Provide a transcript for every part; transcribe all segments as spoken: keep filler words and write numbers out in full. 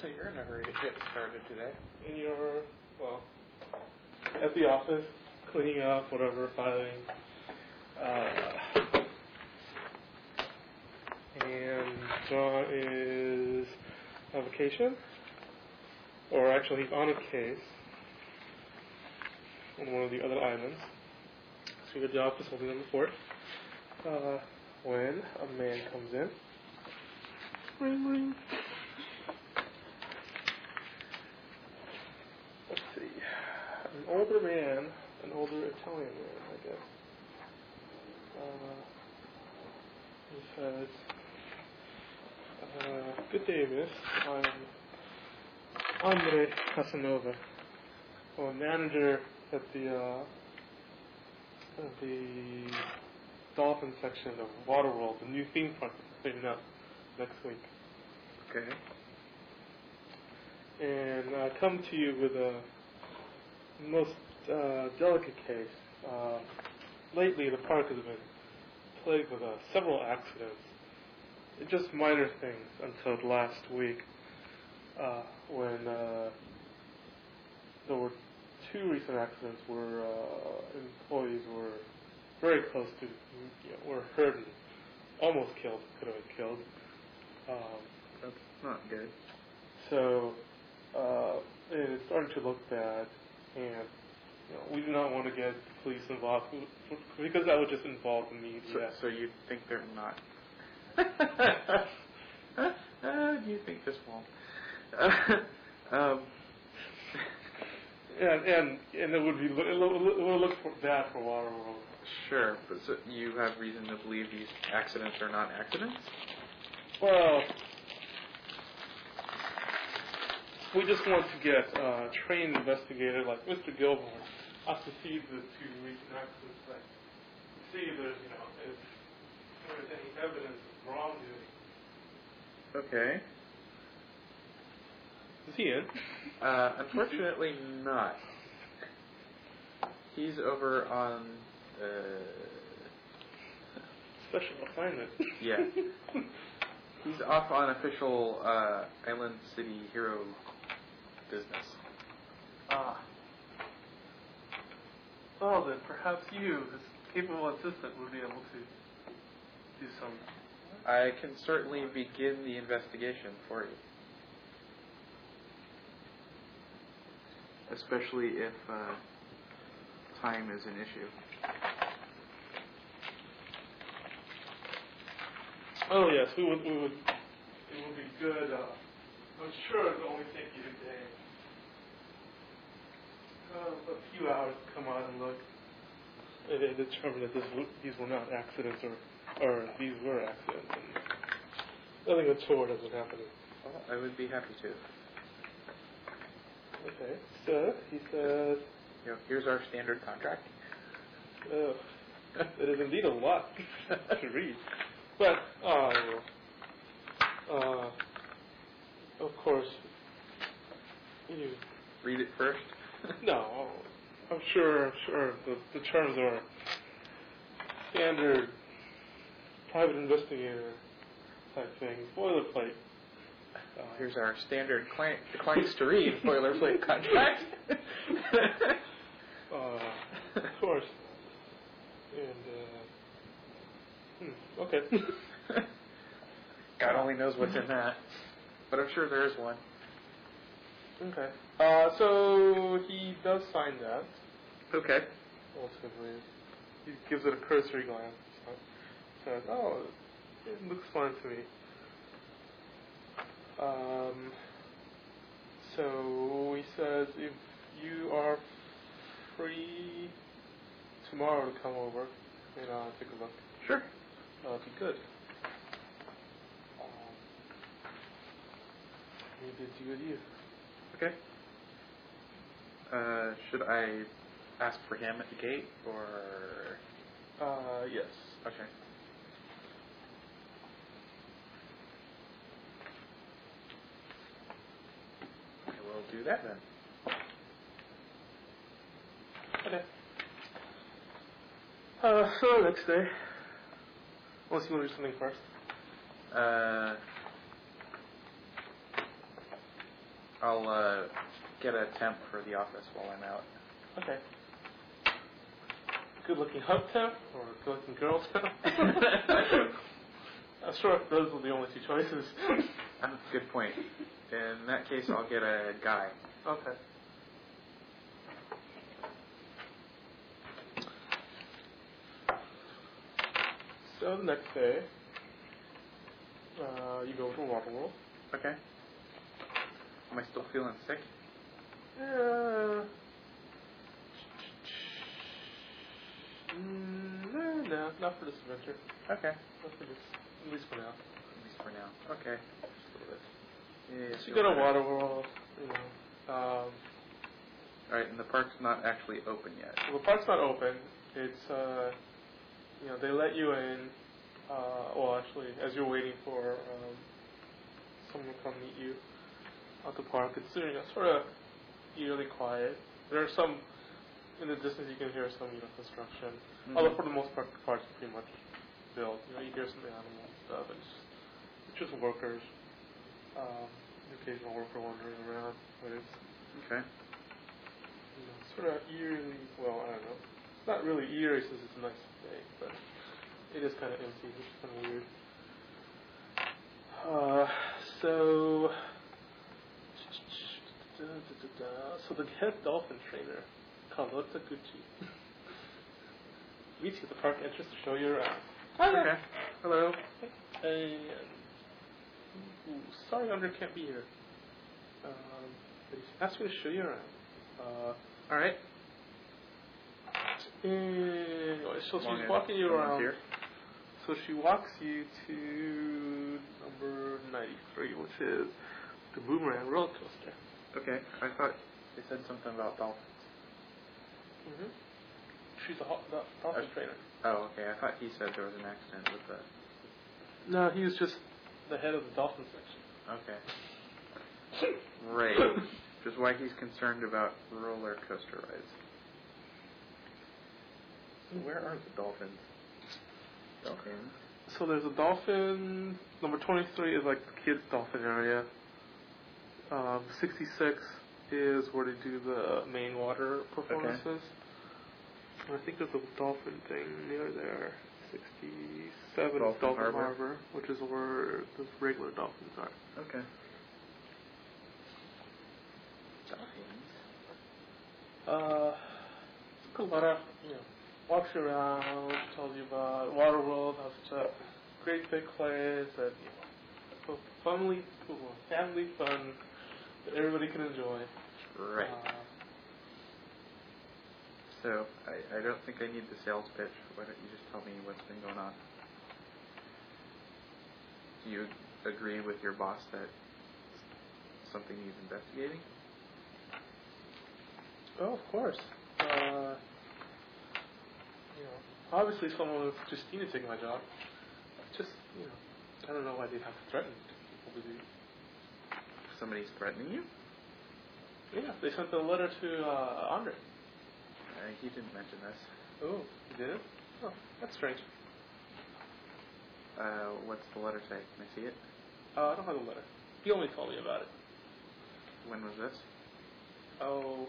you're in a hurry to get started today. In your, well, at the office, cleaning up, whatever, filing. Uh, and John is on vacation, or actually he's on a case on one of the other islands. So you're at the office holding on the fort uh, when a man comes in. Ring, ring. Let's see. An older man, an older Italian man, I guess. Uh, he says, uh, "Good day, miss. I'm Andre Casanova, a manager at the uh, at the dolphin section of Waterworld, the new theme park that's opening up next week. Okay. And I uh, come to you with a most uh, delicate case. Uh, lately, the park has been plagued with uh, several accidents. Just minor things until last week, uh, when uh, there were two recent accidents where uh, employees were very close to, you know, were hurt and almost killed, could have been killed. Um, That's not good. So uh, it's starting to look bad, and you know, we do not want to get the police involved because that would just involve the media. So, so you think they're not? uh, do you think this won't? um. And, and and it would be it will look for bad for Waterworld. Sure, but so you have reason to believe these accidents are not accidents? Well, we just want to get a uh, trained investigator like Mister Gilmore up to see the two recent accidents, like see if there's you know if there's any evidence of wrongdoing. Okay. Is he in? Uh, unfortunately, not. He's over on uh, special assignment. Yeah. He's off on official uh, Island City hero business. Ah. Well then, perhaps you, his capable assistant, would be able to do some. I can certainly begin the investigation for you. Especially if uh, time is an issue. Oh yes, we would. We would. It would be good. Uh, I'm sure it would only take you a day, uh, a few hours to come out and look and determine that this, these were not accidents, or or these were accidents, and nothing untoward has been happening. Well, I would be happy to. Okay, so he says, you know, here's our standard contract. Oh, it is indeed a lot to read. But, uh, uh, of course, you... Read it first? No, I'm sure, I'm sure the, the terms are standard private investigator type thing, boilerplate. Uh, Here's our standard client declines to read boilerplate contract. uh, of course. And, uh, hmm, okay. God only knows what's in that. But I'm sure there is one. Okay. Uh, so he does sign that. Okay. Ultimately, he gives it a cursory glance. So says, "Oh, it looks fine to me." Um, so he says, if you are free tomorrow to come over and uh, take a look. Sure. That'll be good. Um, maybe it's good you. Okay. Uh, should I ask for him at the gate, or? Uh, yes. Okay. I will do that then. Okay. Uh, so next day. Unless you want to do something first. Uh, I'll uh, get a temp for the office while I'm out. Okay. Good-looking hub temp or good-looking girl temp? I'm sure those were the only two choices. That's a good point. In that case, I'll get a guy. Okay. So the next day, uh, you go to Waterworld. Okay. Am I still feeling sick? Uh, mm, no, no, not for this adventure. Okay. Not for this, at least for now. At least for now. Okay. Just a little bit. Yeah. So you go to Waterworld, you know. Um, Alright, and the park's not actually open yet. well, the park's not open. It's, uh, you know, they let you in, uh, well, actually, as you're waiting for um, someone to come meet you at the park, it's you know, sort of eerily quiet. There are some, in the distance you can hear some, you know, construction. Mm-hmm. Although for the most part, the park's pretty much built. You know, you hear some animals and stuff. It's just, it's just workers. Um, an occasional worker wandering around, but it's okay. You know, sort of eerily, well, I don't know. It's not really eerie since it's a nice day, but it is kind of empty, which is kind of weird. Uh, so, da, da, da, da. so the head dolphin trainer, Carlota Gucci, meets you at the park entrance to show you around. Okay. Hello. And, ooh, sorry, Andre can't be here. Um, but he asked me to show you around. Uh, All right. Anyway, so Long she's walking you around. Here. So she walks you to number ninety-three, which is the Boomerang roller coaster. Okay. I thought they said something about dolphins. Mm-hmm. She's a ho- the dolphin uh, trainer. Oh, okay. I thought he said there was an accident with the. No, he was just the head of the dolphin section. Okay. Right. Which is why he's concerned about roller coaster rides. Where are the dolphins? Dolphins. So there's a dolphin. Number twenty-three is like the kids' dolphin area. Um, sixty-six is where they do the main water performances. Okay. And I think there's a dolphin thing near there. sixty-seven Dolphin, is Dolphin Harbor. Harbor, which is where the regular dolphins are. Okay. Dolphins. Uh, it's a lot of, you know, walks you around, tells you about Waterworld, how it's a great big place that, you know, so funly, family fun that everybody can enjoy. Right. Uh, so, I, I don't think I need the sales pitch. Why don't you just tell me what's been going on? Do you agree with your boss that it's something he's investigating? Oh, of course. Uh, you know, obviously someone with Christina taking my job. Just, you know, I don't know why they'd have to threaten people to do. Somebody's threatening you? Yeah, they sent a letter to uh, Andre. Uh, he didn't mention this. Oh, he didn't? Oh, that's strange. Uh, what's the letter say? Can I see it? Uh, I don't have the letter. He only told me about it. When was this? Oh,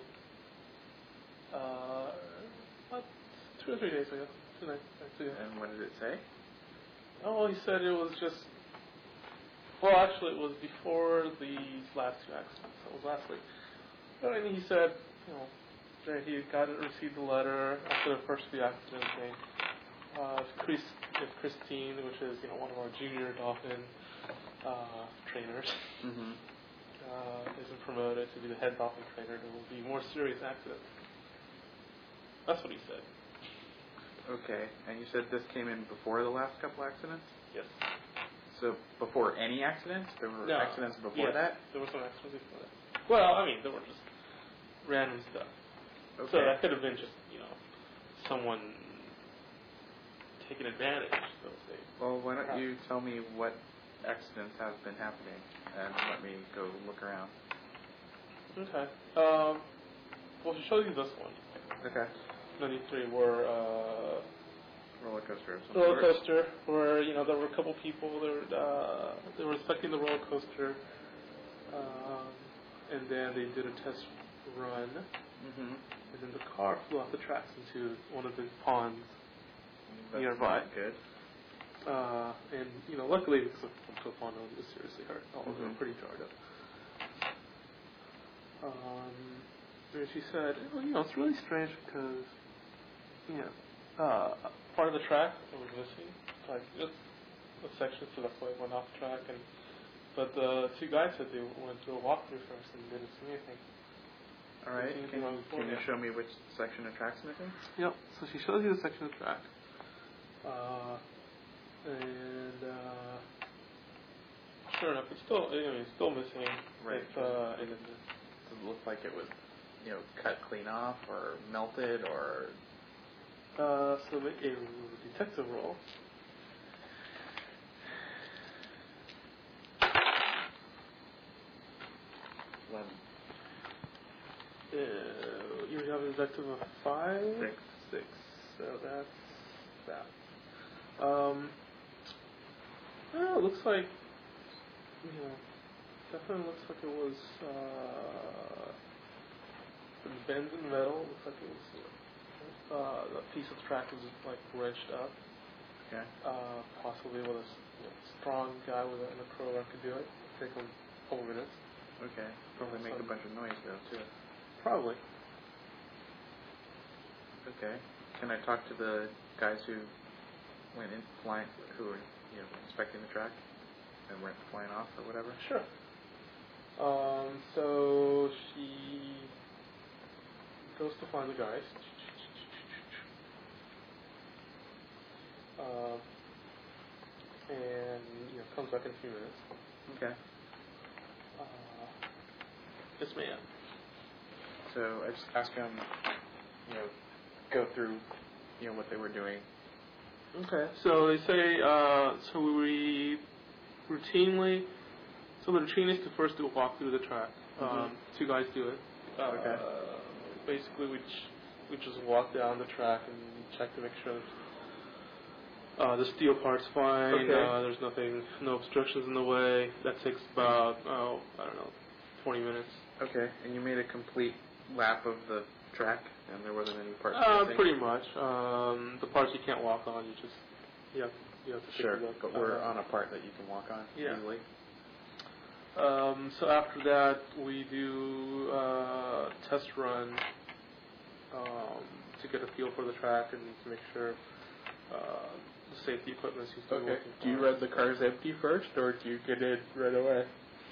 uh, about two or three days ago. Two nights ago. And what did it say? Oh, he said it was just. Well, actually, it was before the last two accidents. It was last week. But I mean, he said, you know, that he got it, received the letter after the first few accidents saying, uh, Chris, Christine, which is you know one of our junior dolphin uh, trainers, mm-hmm. uh, has been promoted to be the head dolphin trainer. There will be more serious accidents. That's what he said. Okay, and you said this came in before the last couple accidents? Yes. So before any accidents? There were no. accidents before yes, that? There were some accidents before that. Well, I mean, there were just random stuff. Okay. So that could have been just, you know, someone taking advantage, so to say. Well, why don't you tell me what accidents have been happening and let me go look around. Okay. Um, well, to show you this one. Okay. ninety-three were, uh... roller coaster of some roller sort. coaster where, you know, there were a couple people that were, uh, they were inspecting the roller coaster. Um, and then they did a test run, Mm-hmm. and then the car flew off the tracks into one of the ponds That's nearby. not good. Uh, and, you know, luckily, because the pond no one was seriously hurt. All of them Mhm. were pretty jarred up. Um, and she said, well, you know, it's really strange because, you know, uh, part of the track that was missing, like just a section to the foot went off track, and but the two guys said they went through a walkthrough first and didn't see anything. All right. Didn't see Can, anything wrong before, can you yeah. show me which section of track's missing? Yep. So she shows you the section of track, uh, and uh, sure enough, it's still, I mean, it's still missing. Right. It's, uh, and it does it look like it was, you know, cut clean off or melted or? Uh, so make a detective roll. When? Uh, you have a detective of five? Six. Six. So that's that. Um, well, it looks like, you know, definitely looks like it was, uh, some bends in metal. Looks like it was, uh, the piece of the track was, like, wrenched up. Okay. Uh, possibly with a you know, strong guy with a, in a crowbar could do it. Take him a couple minutes. Okay. Probably make a bunch of noise though too. Probably. Okay. Can I talk to the guys who went in flying, who were you know inspecting the track and went flying off or whatever? Sure. Um, so she goes to find the guys. Uh, and you know comes back in a few minutes. Okay. Uh, yes, ma'am. So I just asked them, you know, go through, you know, what they were doing. Okay. So they say, uh, so we routinely, so the routine is to first do a walk through the track. Um, Mhm. Two guys do it. Uh, Okay. Basically, we ch- we just walk down the track and check to make sure that uh, the steel part's fine. Okay. Uh, there's nothing, no obstructions in the way. That takes about, oh, I don't know, twenty minutes. Okay. And you made a complete lap of the track, and there wasn't any parts Uh, missing? pretty much. Um, the parts you can't walk on, you just, you have, you have to take Sure, a look. but we're Uh, on a part that you can walk on yeah. easily. Um, so after that, we do uh, test run um, to get a feel for the track and to make sure uh, the safety equipment seems to be Okay. working. Do you fine. run the cars empty first, or do you get in right away?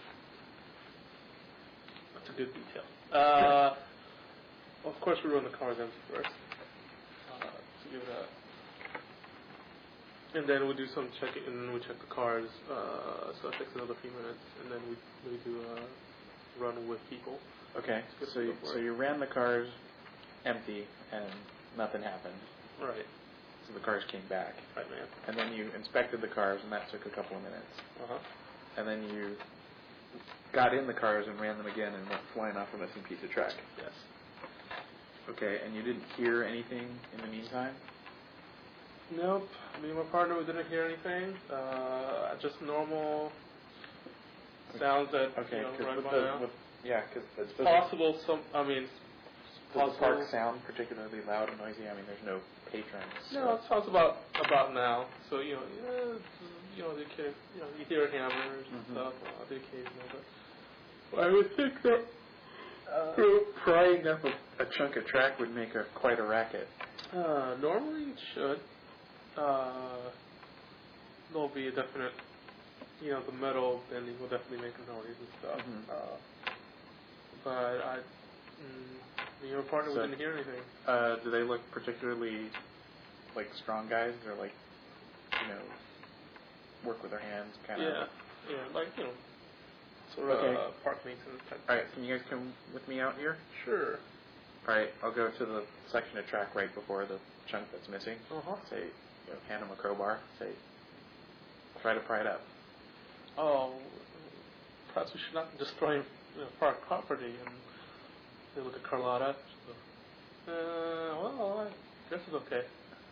That's a good detail. Uh, of course, we run the cars empty first uh, to give that. And then we do some checking, and then we check the cars. Uh, so that takes another few minutes, and then we we do a run with people. Okay. Just So go you, for so it. you ran the cars empty, and nothing happened. Right, So the cars came back, right, man. and then you inspected the cars, and that took a couple of minutes. Uh huh. And then you got in the cars and ran them again, and went flying off a missing piece of track. Yes. Okay. And you didn't hear anything in the meantime? Nope. Me and my partner, we didn't hear anything. Uh, just normal sounds that Okay. you know Cause right with about the, now. with, yeah, because It's possible. Some. I mean, it's does the possible. park sound particularly loud and noisy? I mean, there's no patrons. No, it sounds about about now. So you know, yeah, you know, the kid, you know, you hear hammers and Mhm. stuff, uh, the occasional. But I would think that Uh, prying up a, a chunk of track would make a quite a racket. uh, normally it should. Uh, there'll be a definite, you know, the metal bending will definitely make a noise and stuff. Mhm. Uh, but I, mm, me and my partner, So- we didn't hear anything. Uh, do they look particularly like strong guys, or like, you know, work with their hands, kind of? Yeah, yeah, like you know, sort of Okay. uh, park maintenance type. All right, can you guys come with me out here? Sure. All right, I'll go to the section of track right before the chunk that's missing. Uh huh. Say, you know, hand them a crowbar. Say, try to pry it up. Oh, perhaps we should not destroy you know, park property. And they look at Carlotta. She goes, uh, well, I guess it's okay.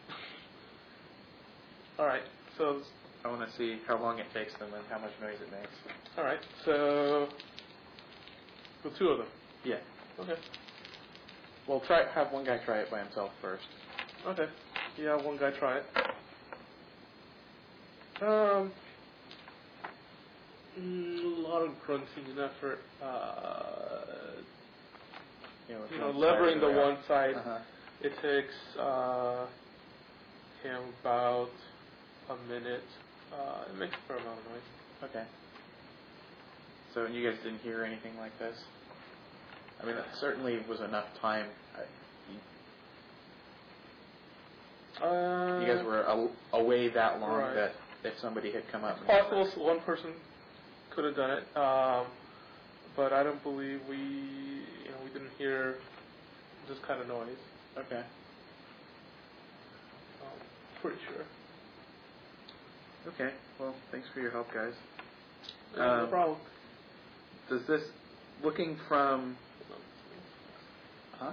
All right. So, I want to see how long it takes them and how much noise it makes. all right. So, So two of them. Yeah. Okay. Well, try have one guy try it by himself first. Okay. Yeah, one guy try it. Um, mm, a lot of grunting and effort. Uh, You know, you know, levering the one side. Uh-huh. It takes uh, him about a minute. Uh, it makes a fair amount of noise. Okay. So you guys didn't hear anything like this? I mean, it certainly was enough time. I, you, Uh, you guys were a, away that long right. that if somebody had come up... It's possible so one person could have done it, um, but I don't believe we, you know, we didn't hear this kind of noise. Okay. Um, pretty sure. Okay. Well, thanks for your help, guys. No, um, no problem. Does this, looking from... Huh?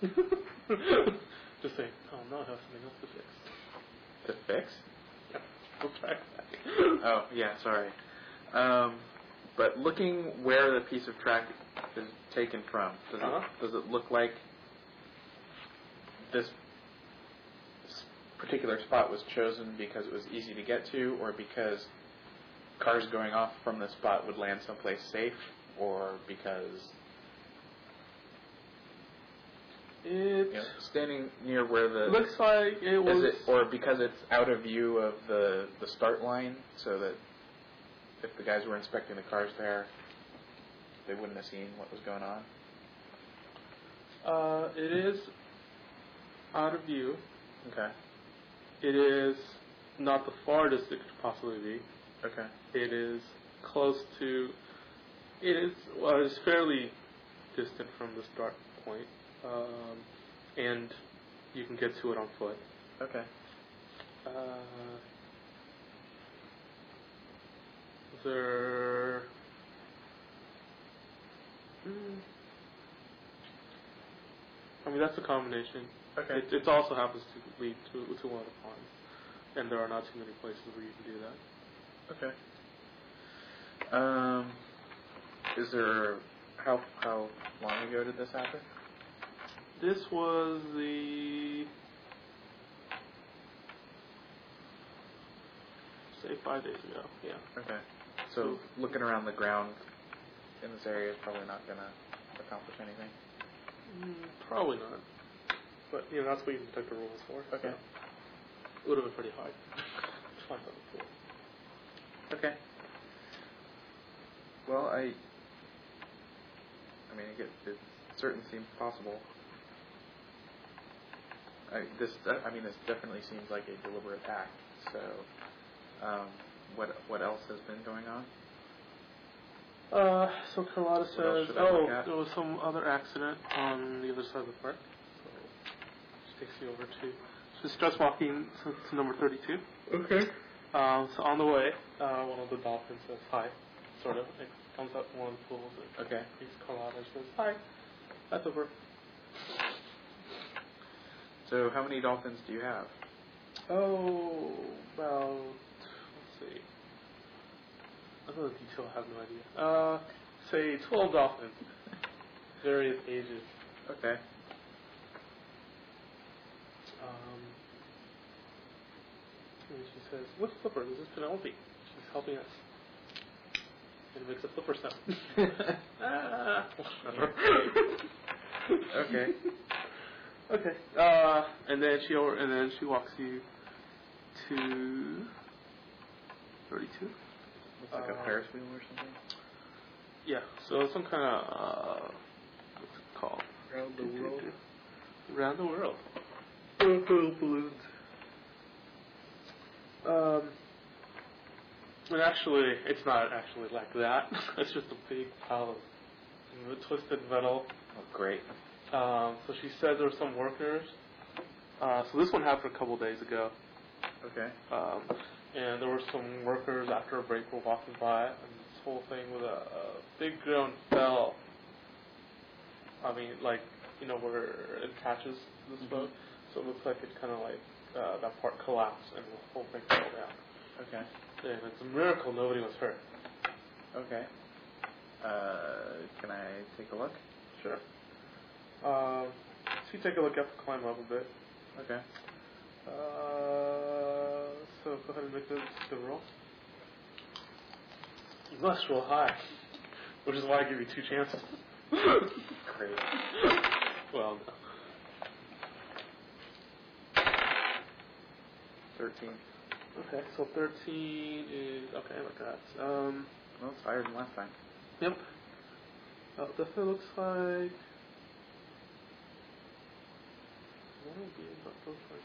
Just saying, oh no, I have something else to fix. To fix? Yeah, go back. Oh, yeah, sorry. Um, but looking where the piece of track is taken from, does, uh-huh. it, does it look like this particular spot was chosen because it was easy to get to, or because cars going off from this spot would land someplace safe, or because... It You know, standing near where the looks like it was, is it, or because it's out of view of the the start line, so that if the guys were inspecting the cars there, they wouldn't have seen what was going on. uh, it is out of view. Okay. It is not the farthest it could possibly be. Okay. It is close to. It is well, it's fairly distant from the start point. Um, and you can get to it on foot. Okay. Uh, there. Hmm, I mean, that's a combination. Okay. It, it also happens to lead to to one of the ponds, and there are not too many places where you can do that. Okay. Um, is there how how long ago did this happen? This was the, say, five days ago, yeah. Okay. So looking around the ground in this area is probably not going to accomplish anything? Mm, probably not. But, you know, that's what you detect the rules for. Okay. So it would have been pretty hard to find that before. Okay. Well, I... I mean, it, it certainly seems possible. I, this, I mean, this definitely seems like a deliberate act. So, um, what what else has been going on? Uh, so Carlotta What else says, should I look oh, at? there was some other accident on the other side of the park. So she takes you over to, she starts walking to, to number thirty-two. Okay. Um, so on the way, uh, one of the dolphins says hi, sort of. It comes up from one of the pools and Okay. meets Carlotta and says, hi, that's over. So, how many dolphins do you have? Oh, about, let's see. Another detail, I have no idea. Uh, say twelve dolphins, various ages. Okay. Um, and she says, "What's Flipper? This is Penelope. She's helping us." And makes a Flipper sound. ah. Okay. Okay. Uh, and then she over, and then she walks you to thirty-two. Looks like uh, a Ferris wheel or something. Yeah. So some kind of uh, what's it called? Around the world. Around the world. Balloons. Um, and actually, it's not actually like that. It's just a big pile of you know, twisted metal. Oh, great. Um, so she said there were some workers. Uh, so this one happened a couple days ago. Okay. Um, and there were some workers after a break were walking by, and this whole thing with a, a big ground fell. I mean, like, you know, where it attaches to this boat. So it looks like it kind of like, uh, that part collapsed and the whole thing fell down. Okay. And it's a miracle nobody was hurt. Okay. Uh, can I take a look? Sure. Uh, so you take a look, you have to climb up a bit. Okay. Uh, so go ahead and make the, the roll. You must roll high, which is why I give you two chances. Great. Well, no. Thirteen. Okay, so thirteen is okay. Like that. Um, Well, it's higher than last time. yep. Uh, definitely looks like. What would be about those like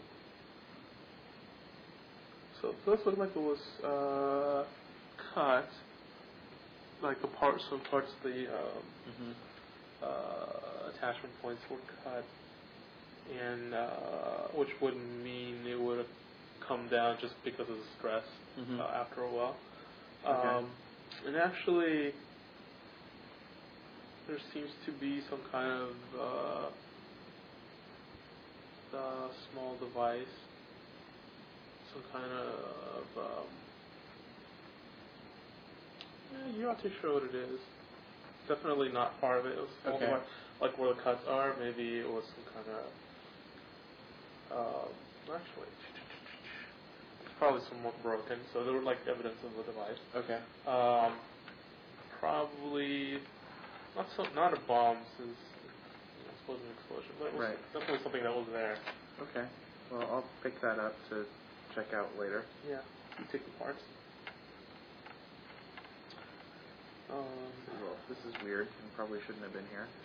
So it does look like it was uh, cut, like the parts, some parts of the um, Mm-hmm. uh, attachment points were cut, and uh, which would mean it would have come down just because of the stress Mm-hmm. uh, after a while. Okay. Um, and actually, there seems to be some kind of uh, uh, small device, some kind of um, yeah, you're not too sure what it is. Definitely not part of it. It was small Okay. device, like where the cuts are. Maybe it was some kind of um, actually, it's probably somewhat broken. So there were like evidence of the device. Okay. Um, probably not so, not a bomb, since you know, I suppose an explosion, but it was Right. definitely something that was there. Okay. Well, I'll pick that up to check out later. Yeah, you take the parts. Um, Well, this is weird and probably shouldn't have been here.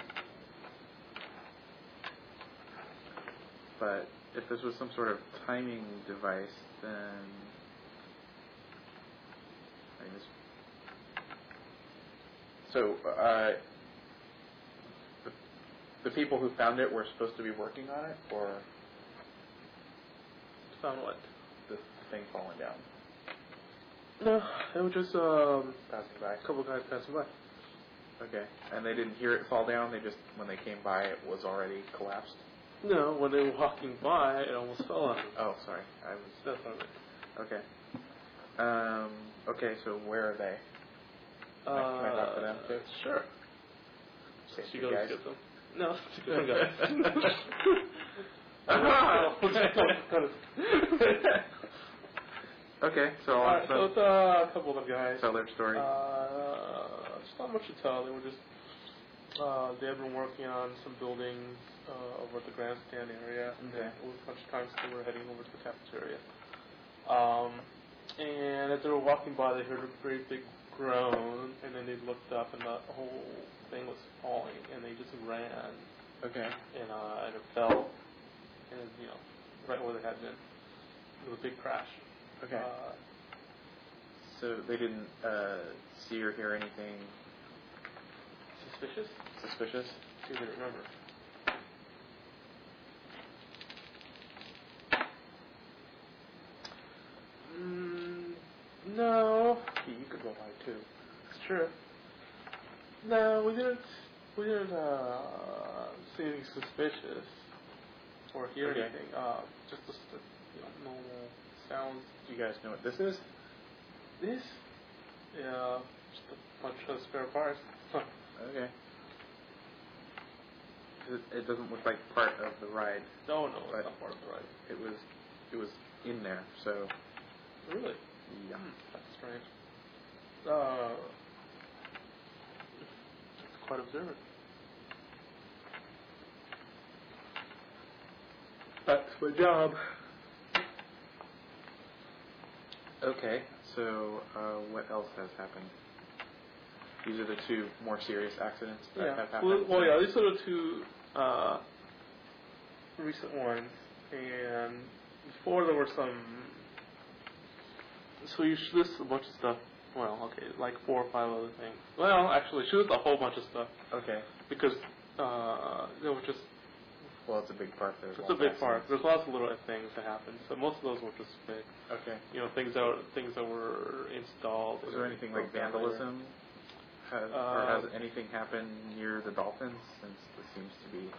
But if this was some sort of timing device, then I mean, this. So, uh, the, the people who found it were supposed to be working on it, or found what? the thing falling down, No, it was just um, passing by? a couple guys passing by. Okay. And they didn't hear it fall down. They just, when they came by, it was already collapsed. No, when they were walking by, it almost fell on them. Oh, sorry. I was. That's what I meant. Okay. Um, okay, so where are they? Can I, can I talk to them too? Sure. Okay, She you goes guys. get them. No, it's different guys. Okay, so I'll Alright, ask so them it's uh, a couple of guys. tell their story. Uh, just not much to tell. They were just, uh, they had been working on some buildings uh, over at the grandstand area. And Okay. it was a bunch of times they were heading over to the cafeteria. Um, and as they were walking by, they heard a very big groan, and then they looked up, and the whole thing was falling, and they just ran, Okay. and uh, and it fell, and you know, right where they had been. It was a big crash. Okay. Uh, So they didn't uh, see or hear anything suspicious? suspicious? See if they remember. Mm, no. Hey, you could go high too. It's true. No, we didn't. We didn't uh, see anything suspicious or hear Okay. anything. Uh, just the st- you know, normal sounds. Do you guys know what this is? This, yeah, just a bunch of spare parts. Okay. It, it doesn't look like part of the ride. No, no, But it's not part of the ride. It was, it was in there. So Really? yeah. Hmm, that's strange. Uh, it's quite observant. That's my job. Okay. So uh, what else has happened? These are the two more serious accidents that Yeah. have happened. Well, well, yeah. These are the two uh, recent ones, and before there were some. So you should list a bunch of stuff. Well, okay, like four or five other things. Well, actually, should list a whole bunch of stuff Okay. because uh, there were just. Well, it's a big part. There's It's lots a big of part. accidents. There's lots of little things that happened. So most of those were just big. Okay. You know, things that were, things that were installed. Was there anything like broke down later. vandalism? Has, or Uh, has anything happened near the dolphins, since this seems to be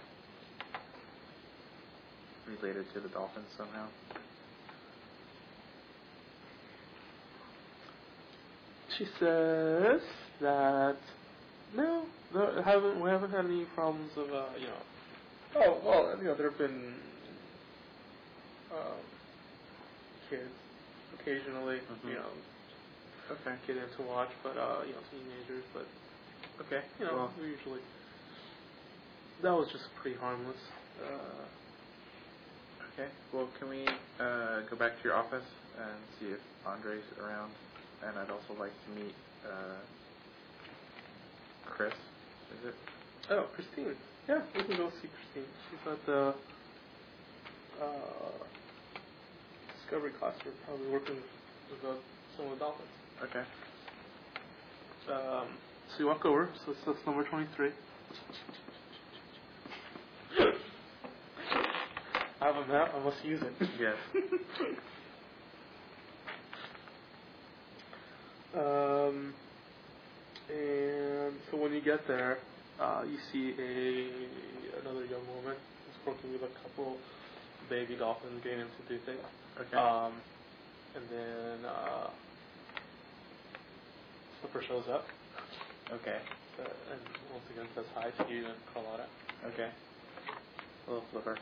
related to the dolphins somehow? She says that uh, haven't we haven't had any problems of uh, you know. Oh well, you know there have been um, kids occasionally, Mhm. you know, Okay. get in to watch, but uh, you know, teenagers, but Okay. you know, Well, we usually that was just pretty harmless. Uh, okay. Well, can we uh, go back to your office and see if Andre's around? And I'd also like to meet uh, Chris. Is it? oh, Christine. Yeah, we can go see Christine. She's at the uh, Discovery classroom, probably working with uh, some of the dolphins. Okay. Um, so you walk over, so that's number twenty-three. I have a map, I must use it. Yes. um, and so when you get there, uh, you see a another young woman who's working with a couple baby dolphins getting them to do things. Okay. Um, and then uh, Flipper shows up. Okay. Uh, and once again says hi to you and Carlotta. Okay. Hello, Flipper.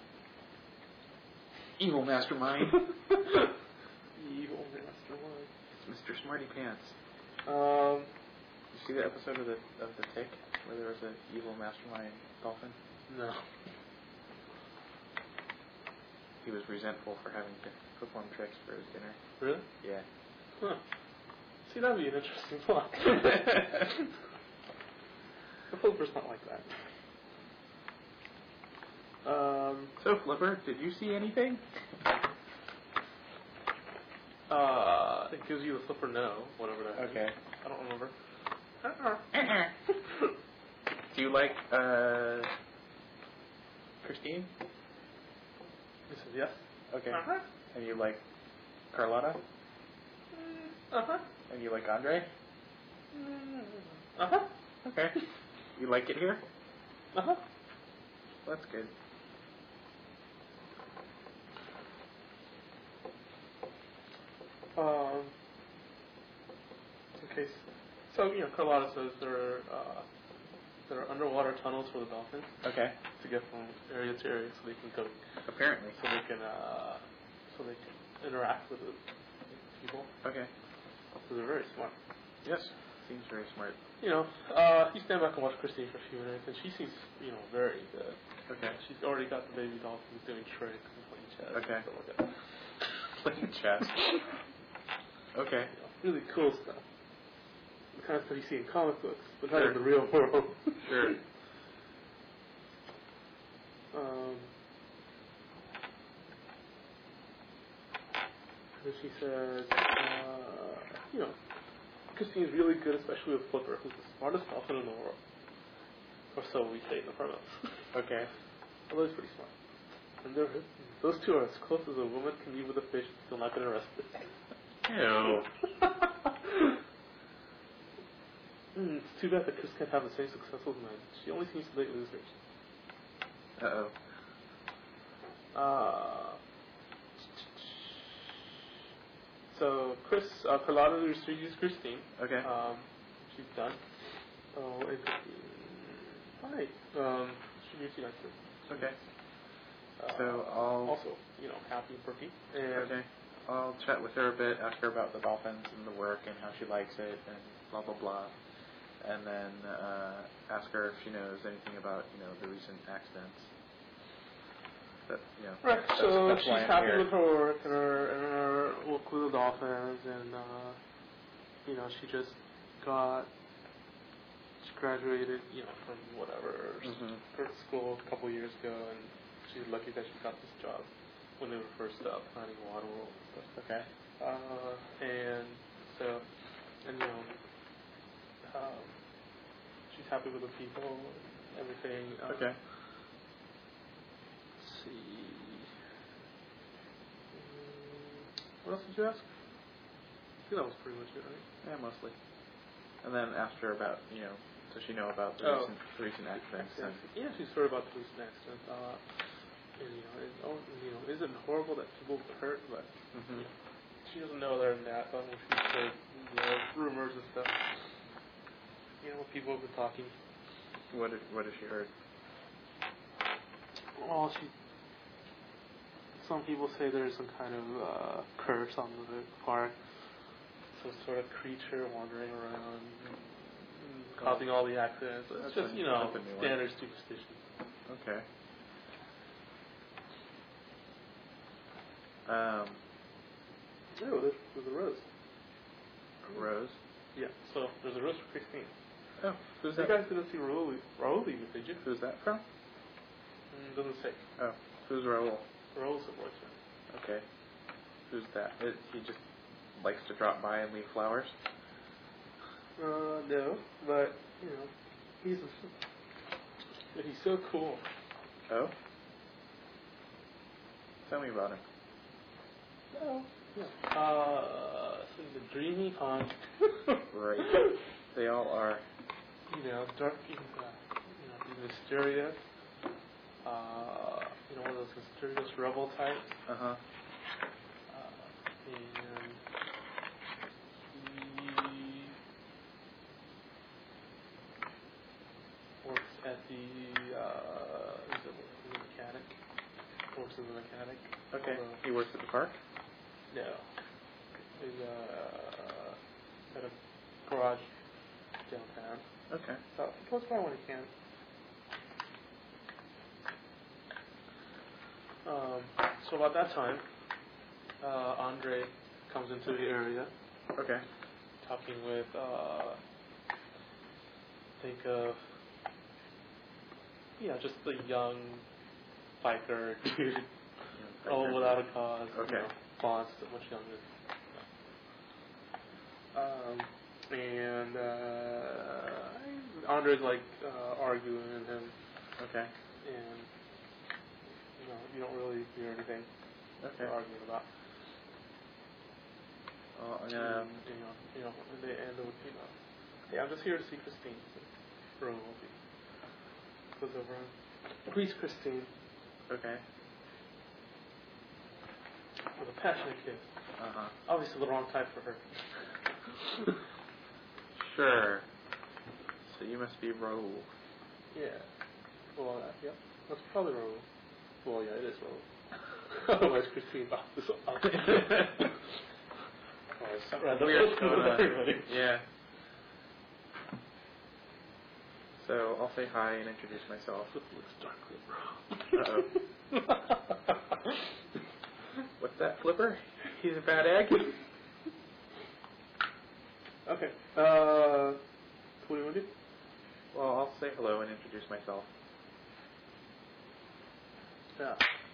Evil mastermind. Evil mastermind. It's Mister Smarty Pants. Um, You see the episode of the of the Tick where there was an evil mastermind dolphin? no. He was resentful for having to perform tricks for his dinner. Really? Yeah. Huh. See, that'd be an interesting plot. The Flipper's not like that. Um, So, Flipper, did you see anything? uh, it gives you the Flipper no, whatever that means. Okay. I don't remember. Do you like uh, Christine? He says yes. Okay. Uh-huh. And you like Carlotta? Uh-huh. And you like Andre? Uh-huh. Okay. You like it here? Uh-huh. That's good. Um, okay, so, you know, Carlotta says there are, uh, there are underwater tunnels for the dolphins Okay. to get from area to area so they can go, Apparently. so they can, uh, so they can interact with the people. Okay. So they're very smart. Yes. Seems very smart. You know, uh, you stand back and watch Christine for a few minutes, and she seems, you know, very good. Okay. She's already got the baby dolphins doing tricks and playing chess Okay. and stuff like that. Playing chess. Okay. You know, really cool stuff. The kind of stuff you see in comic books, but not Sure. in the real world. Sure. um, and she says, uh, you know, Christine's really good, especially with Flipper, who's the smartest dolphin in the world. Or so we say in the front office. Okay. Although he's pretty smart. And they're, those two are as close as a woman can be with a fish and still not get arrested. Ew. mm, it's too bad that Chris can't have the same success as mine. She only seems to date losers. Uh-oh. Uh, so Chris, uh, Carlotta introduces Christine. Okay. Um, she's done. Oh, and Christine. Hi. Um, she meets you next week. Okay. Uh, So I'll- also, you know, happy and perky. And Okay. I'll chat with her a bit, ask her about the dolphins and the work and how she likes it and blah, blah, blah. And then uh, ask her if she knows anything about, you know, the recent accidents. That, you know, right. that's, So that's she's why I'm happy here. with her work and her and her work with the dolphins, and uh, you know, she just got she graduated, you know, from whatever Mhm. her school a couple years ago, and she's lucky that she got this job when they were first uh, planning Waterworld and stuff. Okay. Uh, and so, and you know, um, she's happy with the people and everything. Uh, Okay. Let's see. Mm, what else did you ask? I think that was pretty much it, right? Yeah, mostly. And then ask her about, you know, does she know about the Oh. recent, the recent accidents? Yeah, And, yeah, she's heard about the recent accident. Uh, and you know, it, oh, you know, isn't it horrible that people get hurt? But Mhm. she doesn't know other than that. But when she's heard the rumors and stuff, you know, people have been talking. What if, what has she heard? Well, she. Some people say there's some kind of uh, curse on the park. Some sort of creature wandering around, mm, causing all the accidents. It's That's just, a- you know, that's a new one. standard superstition. Okay. Um, Oh, there's, there's a rose. a rose. Yeah, so there's a rose for Christine. Oh, who's You that? guys didn't see Raoul, Raoul even, did you? Who's that from? Mm, doesn't say. Oh, who's Raoul? Raoul's a boyfriend. Okay. Who's that? It, he just likes to drop by and leave flowers? Uh, no, but, you know, he's a, he's so cool. Oh? Tell me about him. Oh, yeah. Uh, so he's a dreamy haunt. Right. They all are. You know, dark, he's, uh, you know, he's mysterious. Uh, you know, one of those mysterious rebel types. Uh-huh. Uh, and he works at the, uh, is it the mechanic? Works as a mechanic. Okay. Although, He works at the park? no. He's, uh, at a garage downtown. Okay. So he goes by when he can. Um, so about that time, uh, Andre comes into the area, Okay. talking with, uh, think of, yeah, just the young biker dude, all without a cause. Okay. You know, boss, much younger. Um, and uh, Andre's like uh, arguing with him, Okay. and you know, you don't really hear anything Okay. they're arguing about. Well, I'm Um, gonna. you know, you know, and they end with, you know, hey, I'm just here to see Christine. So, Rowan will be. Goes over and greets Christine Okay. with a passionate kiss. Uh-huh. Obviously the wrong type for her. Sure. So you must be Raoul. Yeah. Well, uh, yeah, that's probably Rowan. Well, yeah, it is Rowan. Otherwise, Christine bought this up. Something Right, the weird first going one with on. everybody. Yeah. So I'll say hi and introduce myself. It looks darkly brown. Uh-oh. What's that, Flipper? He's a bad egg? Okay. Uh, what do you want to do? Well, I'll say hello and introduce myself. Yeah.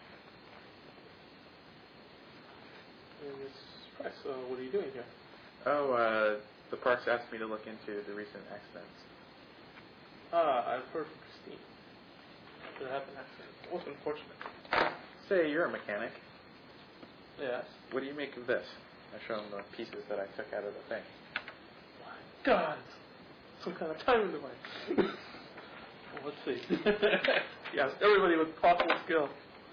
And it's right, so what are you doing here? Oh, uh, the parks asked me to look into the recent accidents. Ah, I've heard from Christine. There happened an accident. It was unfortunate. Say, you're a mechanic. Yes. What do you make of this? I show him the pieces that I took out of the thing. My God, some kind of timing device. Well, let's see. Yes, everybody with possible skill.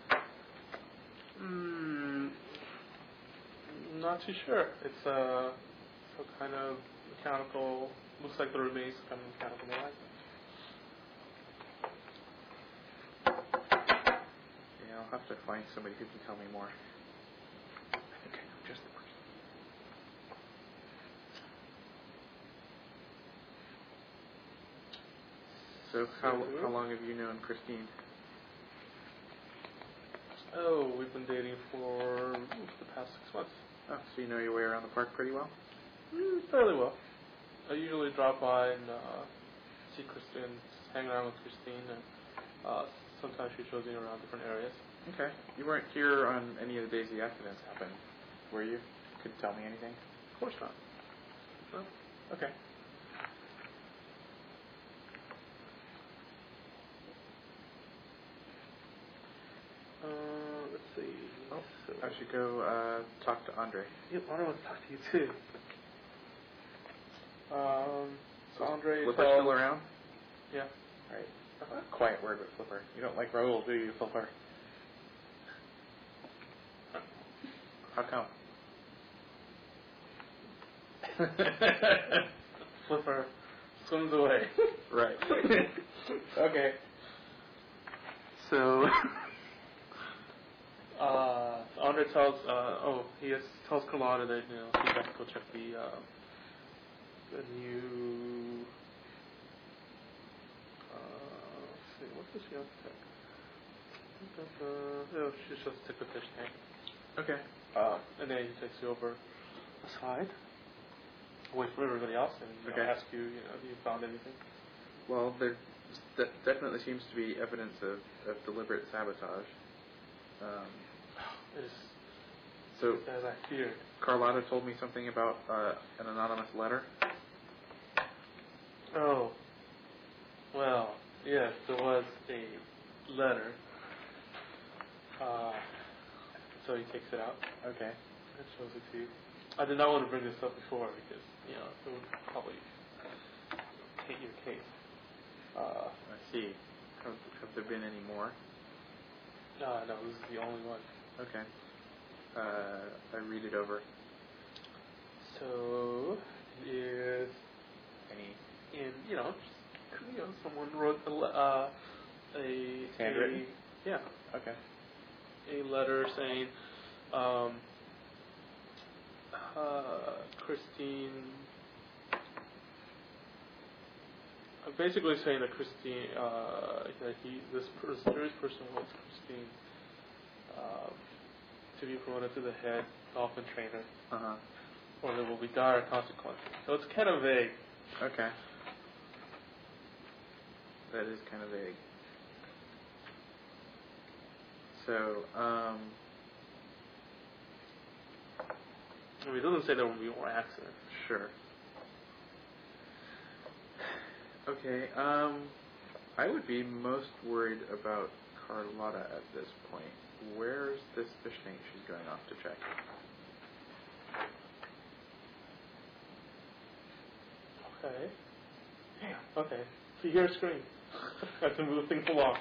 Hmm, not too sure. It's uh, some kind of mechanical. Looks like the remains of kind of mechanical device. Yeah, I'll have to find somebody who can tell me more. I think I know just the person. So how how long have you known Christine? Oh, we've been dating for ooh, the past six months. Oh, so you know your way around the park pretty well? Mm, fairly well. I usually drop by and uh, see Christine, hang around with Christine, and uh, sometimes she shows me around different areas. Okay. You weren't here on any of the days the accidents happened, were you? Couldn't tell me anything? Of course not. No. Okay. Uh, let's see. Oh, so, I should go uh, talk to Andre. Yep, I want to talk to you too. Um, so Andre Flipper tells, still around? Yeah. Alright. A quiet word with Flipper. You don't like Raoul, do you, Flipper? How come? Flipper swims away. Right. Okay. So. uh, Andre tells, uh, oh, he has, tells Carlotta that, you know, he has to go check the, uh, the new, uh, let's see, what does she have to check? Uh, oh, she's just to check the fish tank. Okay. Uh, and then he takes you over aside, away from everybody else, and you okay. know, ask you, you know, have you found anything? Well, there de- definitely seems to be evidence of, of deliberate sabotage. Um, it is so, as I feared. Carlotta told me something about uh, an anonymous letter. Oh, well, yes, there was a letter. Uh, so he takes it out. Okay. And shows it to you. I did not want to bring this up before because, you know, it would probably take your case. Uh, I see. Have, have there been any more? No, no, this is the only one. Okay. Uh, I read it over. So, it is any in, you know, just, you know, someone wrote a, le- uh, a, handwritten? a, yeah. Okay. A letter saying, um, uh, Christine, uh, basically saying that Christine, uh, that he, this person, this person wants Christine, um, to be promoted to the head dolphin trainer, uh-huh. or there will be dire consequences. So it's kind of vague. Okay. That is kind of vague. So, um... I mean, it doesn't say there will be more accidents. Sure. Okay, um... I would be most worried about Carlotta at this point. Where's this fish tank she's going off to check? Okay. Damn. Okay. So you hear a scream. I have to move things along.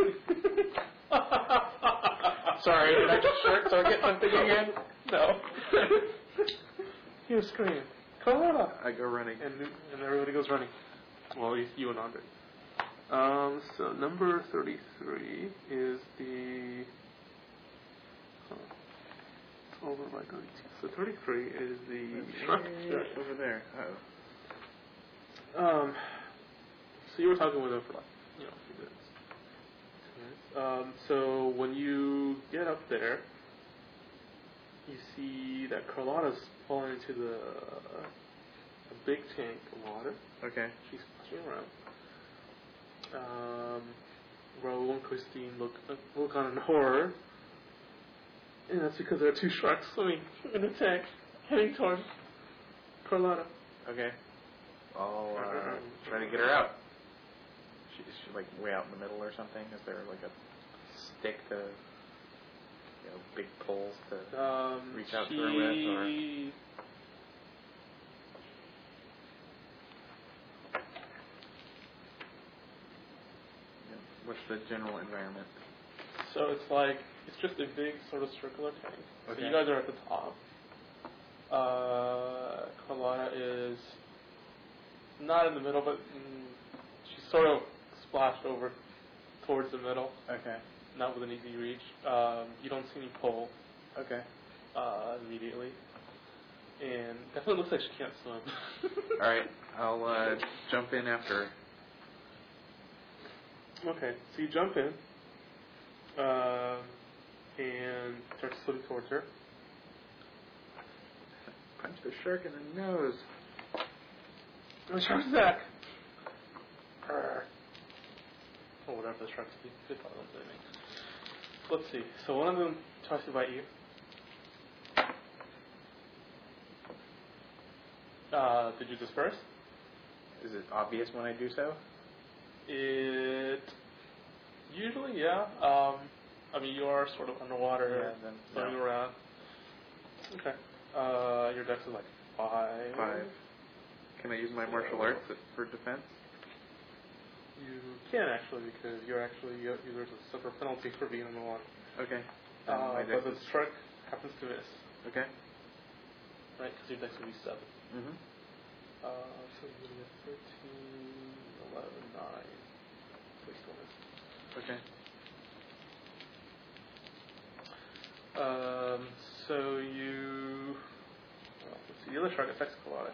Sorry, did I just short circuit something again? No. You scream. Carlotta. I go running. And and everybody goes running. Well, at least you and Andre. Um, so number thirty-three is the... Oh, it's over by thirty-two. So thirty-three is the structure. Over there. Oh. Um, so you were talking with her for like, you know, a few minutes. Um, so when you get up there, you see that Carlotta's falling into the a big tank of water. Okay. She's splashing around. Um, Raul and Christine look look on in horror, and that's because there are two sharks swimming in the tank, heading toward Carlotta. Okay. I'll uh, try to get her out. She, is she like way out in the middle or something? Is there like a stick to, you know, big poles to um, reach out to her with? Or? Yeah. What's the general environment? So it's like, it's just a big sort of circular tank. Okay. So you guys are at the top. Uh, Carlotta is not in the middle, but mm, she's sort of splashed over towards the middle. Okay. Not with an easy reach. Um, you don't see any pole. Okay. Uh, immediately. And definitely looks like she can't swim. Alright, I'll uh, jump in after her. Okay, so you jump in uh, and start swimming towards her. Punch the shark in the nose. The shark's back. Or whatever the sharks do. They probably don't say anything. Let's see. So one of them tries to bite you. Uh, did you disperse? Is it obvious when I do so? It usually, yeah. Um, I mean, you are sort of underwater, yeah, then, swimming no. around. Okay. Uh, your dex is like five. Five. Can I use my martial arts for defense? You can actually, because you're actually you, there's a separate penalty for being in the water. Okay. Uh, my but the shark happens to miss. Okay. Right, because your dex would be seven. Mm-hmm. Uh, so you're going to get thirteen, eleven, nine. Wastefulness. Okay. Um, so you... Well, let's see, the other shark attacks Kalata.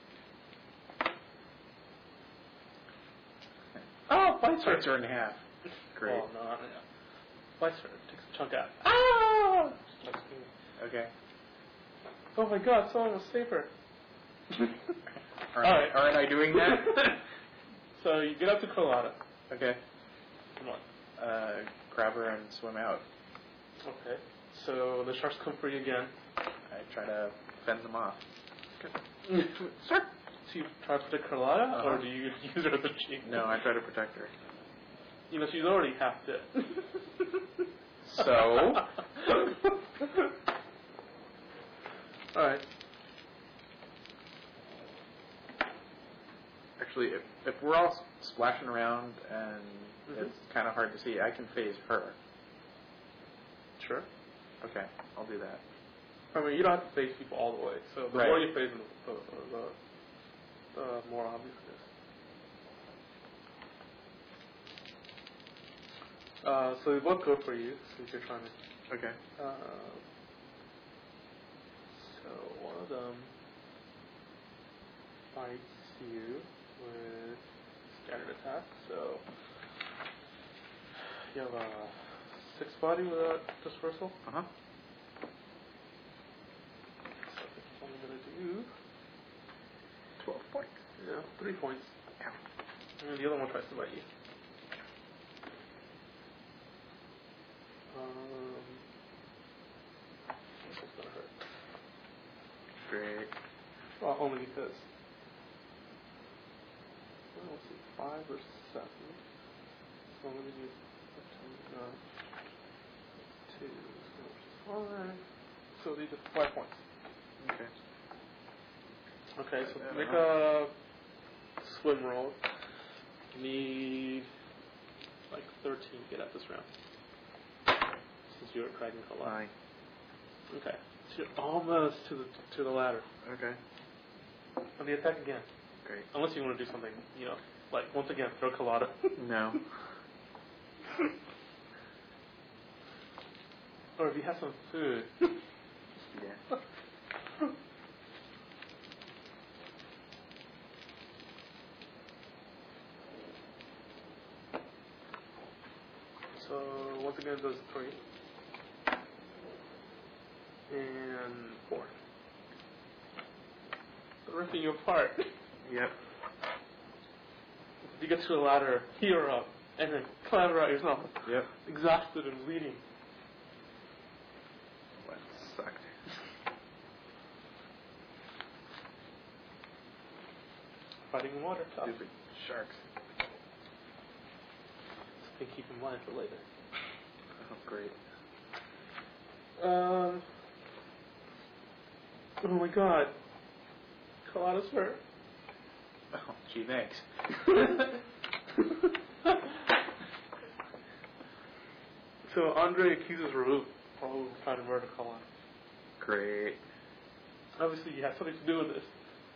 Oh, bites her. Bites her in half. Great. Oh, no, no, no. Bites her, takes a chunk out. Ah! Okay. Oh my god, someone will save her. Aren't, Alright. aren't I doing that? So you get up to Kalata. Okay. Come on. Uh, grab her and swim out. Okay. So the sharks come for you again. I try to fend them off. Sir? So you try to protect Carlotta, Uh-huh. or do you use her as a cheat? No, I try to protect her. You know, she's already half dead. So? Alright. Actually, if, if we're all s- splashing around and Mhm. it's kind of hard to see, I can phase her. Sure. Okay, I'll do that. I mean, you don't have to face people all the way. So the Right. more you face them, the, the, the, the more obvious it is. Uh, so they both go for you, since you're trying to. Okay. Uh, so one of them fights you with standard attack. So you have a six body without dispersal. Uh huh. So I'm gonna do twelve points. yeah three points. Ow. And the other one tries to bite you. Um, this one's gonna hurt. Great. Well, only because. Well, let's see, five or seven. So I'm gonna do uh, two, so which is five. So these are five points. Okay. Okay, so Uh, make a swim roll. You need like thirteen to get out this round. Since you're dragging a lot. Nine. Okay. So you're almost to the to the ladder. Okay. On the attack again. Great. Unless you want to do something, you know, like once again, throw colada. No. Or if you have some food. Yeah. So once again, it does three. And four. Ripping you apart. Yep. You get to the ladder, hear up, and then clamber out yourself. Yep. Exhausted and bleeding. That sucked. Fighting in water, tough. Stupid sharks. Something to keep in mind for later. Oh, great. Um. Oh my god. Colada's hurt. Oh, gee, thanks. So Andre accuses Raoul of trying to murder Colada. Great. Obviously, you have something to do with this.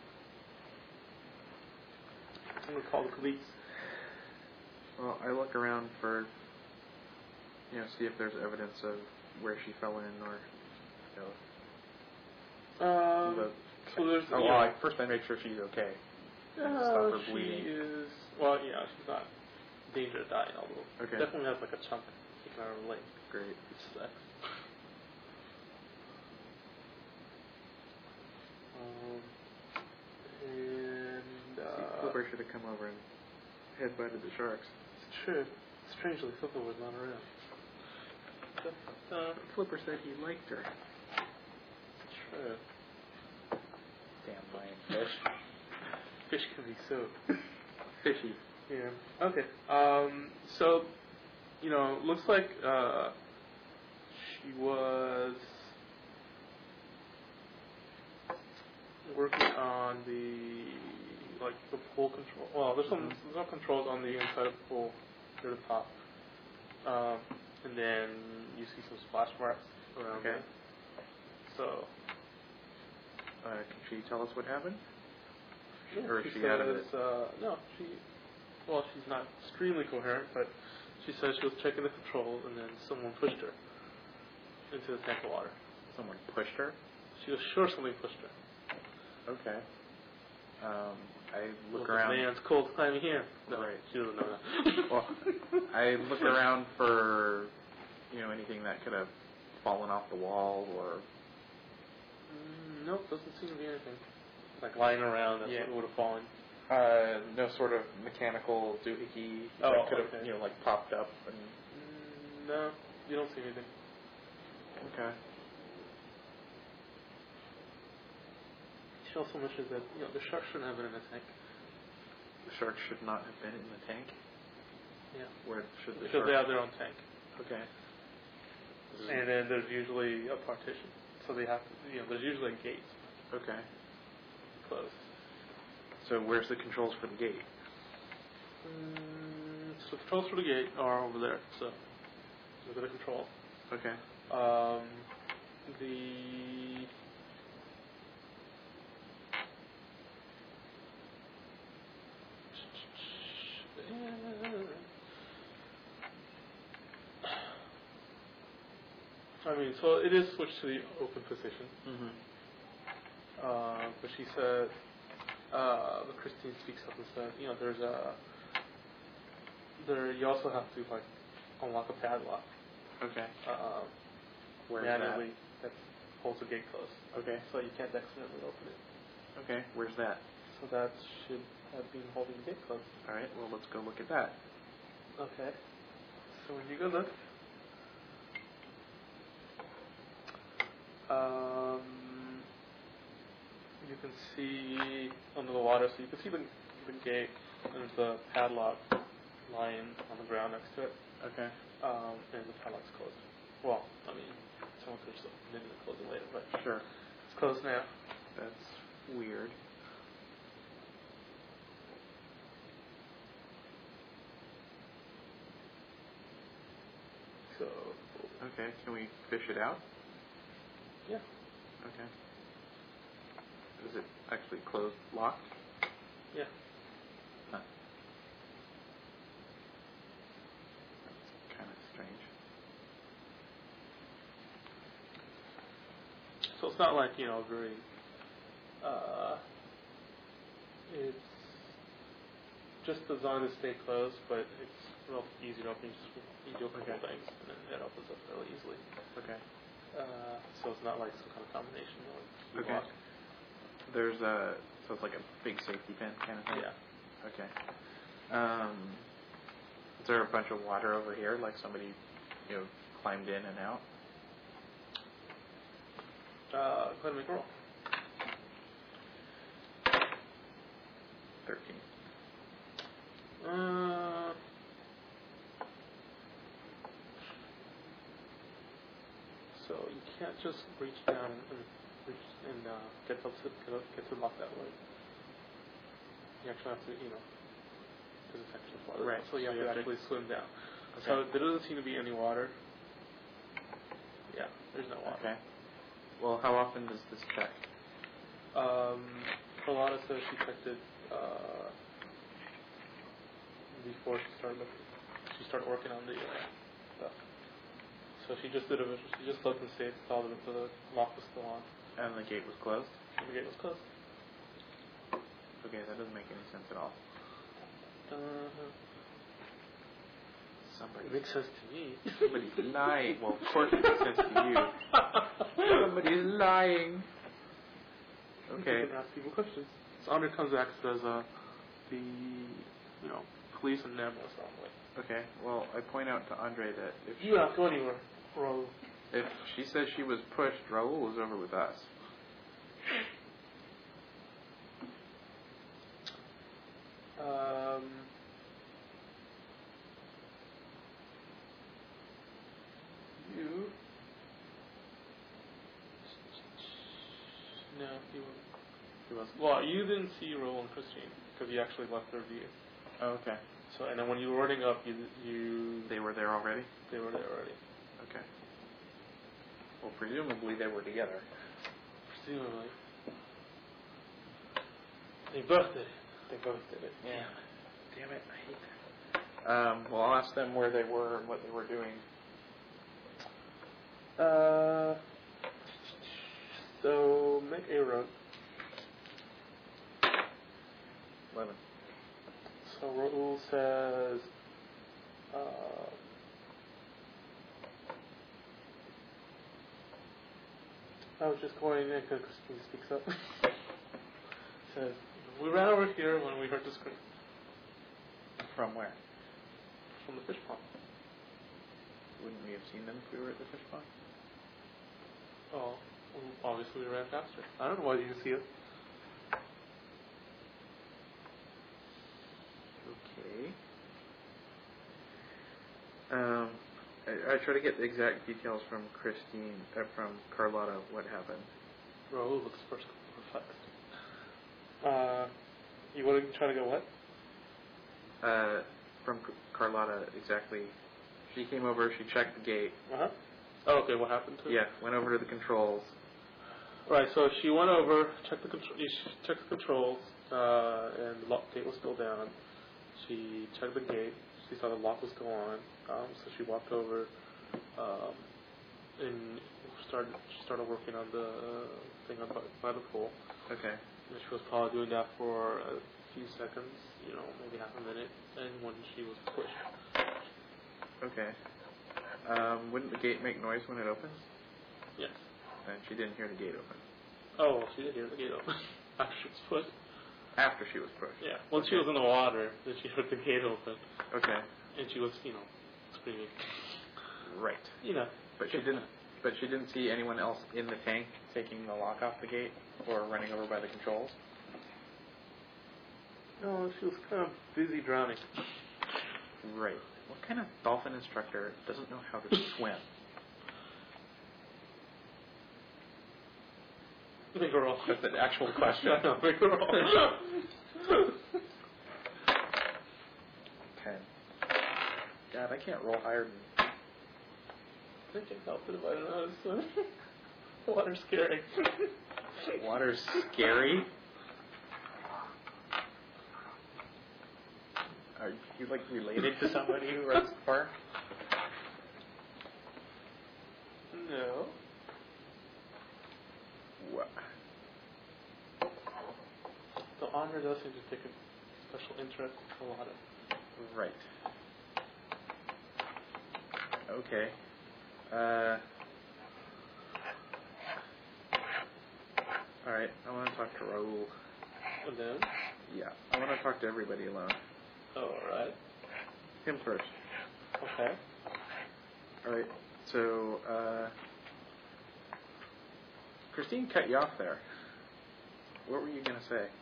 I'm gonna call the police. Well, I look around for, you know, see if there's evidence of where she fell in or, you know. Um. the, So there's. oh, you well, know, I, first I make sure she's okay. Uh, Stop her she bleeding. is. Well, yeah, she's not in danger of dying, although Okay. definitely has like a chunk taken out of her leg. Great. Which sucks. Um, and uh, Flipper should have come over and headbutted the sharks. it's true. Strangely, Flipper was not around. Uh, Flipper said he liked her. true. Damn lionfish. Fish can be so Fishy. yeah. Okay. Um. So, you know, looks like uh, she was working on the like the pool control. Well, there's some Mhm. there's no controls on the inside of the pool near the top. Um, and then you see some splash marks around Okay. it. So Uh, can she tell us what happened? No, Or is she she out of says, it? uh, no, she, well, she's not extremely coherent, but she says she was checking the controls and then someone pushed her into the tank of water. Someone pushed her? She was sure somebody pushed her. Okay. Um, I look well, around. The man's cold climbing here. No, Right. she doesn't know that. Well, I look around for, you know, anything that could have fallen off the wall or. Mm, nope, doesn't seem to be anything. Like lying around, that's Yeah. what would have fallen. Uh, no sort of mechanical doohickey Oh, that could have, okay. you know, like popped up and. Mm, no, you don't see anything. Okay. She also mentions that, you know, the shark shouldn't have been in the tank. The shark should not have been in the tank. Yeah. Where should the Because shark? they have their own tank. Okay. And then there's usually a partition. So they have to, you know, there's usually a gate Okay. closed. So where's the controls for the gate? Mm, so the controls for the gate are over there. So look at the control. Okay. Um, the I mean, so it is switched to the open position. Mm-hmm. Uh, but she said, uh, but Christine speaks up and said, you know, there's a, there, you also have to, like, unlock a padlock. Okay. Uh, Where's manually that? that holds the gate closed. Okay. So you can't accidentally open it. Okay. Where's that? So that should have been holding the gate closed. All right. Well, let's go look at that. Okay. So when you go look, um, you can see under the water, so you can see the, the gate, and there's the padlock lying on the ground next to it, Okay. um, and the padlock's closed. Well, I mean, someone could have maybe close it later, but Sure. it's closed now. That's weird. So, Okay. Can we fish it out? yeah. Okay. Is it actually closed, locked? Yeah. Huh. That's kind of strange. So it's not like, you know, very, uh, it's just designed to stay closed, but it's real easy to open. You just you do a couple Okay. things, and then it opens up really easily. Okay. Uh, so it's not like some kind of combination or key Okay. lock. There's a, so it's like a big safety pin kind of thing? Yeah. Okay. Um, is there a bunch of water over here, like somebody, you know, climbed in and out? Uh, go ahead and make a roll. Thirteen. Uh, so you can't just reach down and reach and uh, get to get, get to the lock that way. You actually have to, you know, because it's actually water. Right. So you So have you to have to- actually swim down. Okay. So there doesn't seem to be any water. Yeah, there's no water. Okay. Well, how often does this check? Um, Carlotta says she checked it uh, before she started looking. She started working on the uh, stuff. So she just did a she just looked and see saw that the lock was still on. And the gate was closed? And the gate was closed. Okay, that doesn't make any sense at all. Uh-huh. Somebody, It makes sense to me. somebody's lying. Well, of course it makes sense to you. Somebody's lying. Okay. You can ask people questions. So Andre comes back and says, uh, the, you know, police and them was on the way. Okay. Well, I point out to Andre that if You don't go anywhere, Raul. if she says she was pushed, Raul was over with us. Um, you. No, he wasn't. He was. Well, you didn't see Raul and Christine because you actually left their view. Oh, okay. So, and then when you were running up, you you They were there already? they were there already. Okay. Well, presumably they were together. Presumably. They both did it. They both did it. Yeah. Damn it, I hate that. Um, well, I'll ask them where they were and what they were doing. Uh, so make a run. Eleven. So Raul says, uh, I was just going in because Christine speaks up. Says, we ran over here when we heard the scream. From where? From the fish pond. Wouldn't we have seen them if we were at the fish pond? Oh, well, obviously we ran faster. I don't know why you didn't see it. Okay. Um, I, I try to get the exact details from Christine, uh, from Carlotta, what happened. Raul looks first perplexed. Uh, you want to try to go what? Uh, from C- Carlotta, exactly. She came over, she checked the gate. Uh-huh. Oh, okay, what happened to it? Yeah, went over to the controls. Right, so she went over, checked the, contr- she checked the controls, uh, and the lock gate was still down. She checked the gate, she saw the lock was still on, um, so she walked over, um, and started, she started working on the uh, thing on by, by the pool. Okay. And she was probably doing that for a few seconds, you know, maybe half a minute, and when she was pushed. Okay. Um, wouldn't the gate make noise when it opens? Yes. And she didn't hear the gate open. Oh, well, she did hear the gate open after she was pushed. After she was pushed. Yeah. Once okay. she was in the water, then she heard the gate open. Okay. And she was, you know, screaming. Right. You know. But she didn't. But she didn't see anyone else in the tank taking the lock off the gate or running over by the controls. No, she was kind of busy drowning. Right. What kind of dolphin instructor doesn't know how to swim? Make a roll. That's an actual question. No, make a roll. Ten. God, I can't roll higher than. I can't help it if I don't know how to swim. Water's scary. Water's scary? Are you like related to somebody who runs the park? No. What? So Andre does seem to take a special interest in water. Right. Okay. Uh. Alright, I want to talk to Raul. Alone? Yeah, I want to talk to everybody alone. Alright. Him first. Okay. Alright, so, uh. Christine cut you off there. What were you going to say?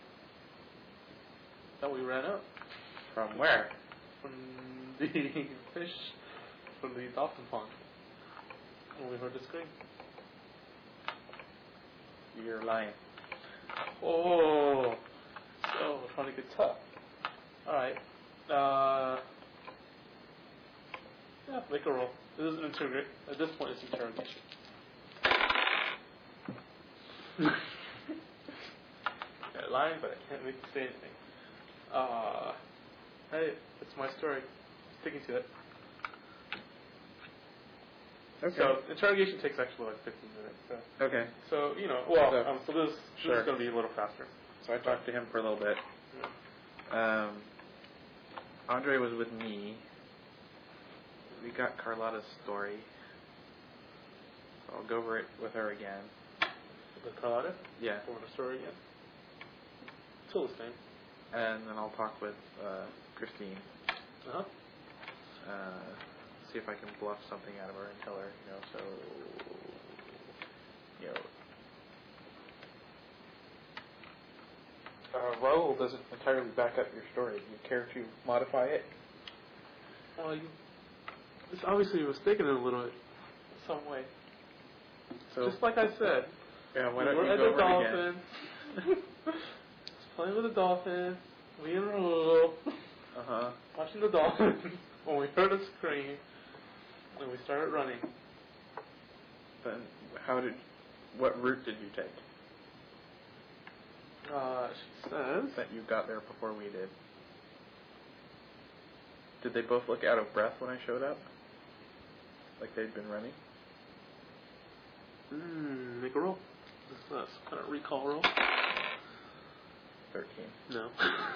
That we ran up. From where? From the fish, from the dolphin pond. When we heard the scream. You're lying. Oh, so we're trying to get tough. Alright. Uh, yeah, make a roll. This is an interrogate. At this point, it's interrogation. I'm lying, but I can't make you say anything. Uh, hey, it's my story. Sticking to it. Okay. So interrogation takes actually like fifteen minutes. So, okay. so you know, well, So, um, so this, this sure. is going to be a little faster. So I talked to him for a little bit. Yeah. Um, Andre was with me. We got Carlotta's story. So I'll go over it with her again. With Carlotta? Yeah. Over the story again. Still the same. And then I'll talk with uh, Christine. Uh-huh. Uh, see if I can bluff something out of her and tell her, you know, so, you know. Uh, Raul doesn't entirely back up your story. Do you care to modify it? Well, you, it's obviously you're mistaken it a little bit. Some way. So, Just like I said. yeah, why we don't were you at go the over it again? dolphins. Just playing with the dolphins. Me and Raul. Uh-huh. Watching the dolphins. When we heard a scream. And we started running. Then how did, what route did you take? Uh, she says that you got there before we did. Did they both look out of breath when I showed up? Like they'd been running? Hmm, make a roll. This is uh, some kind of recall roll. Thirteen. No.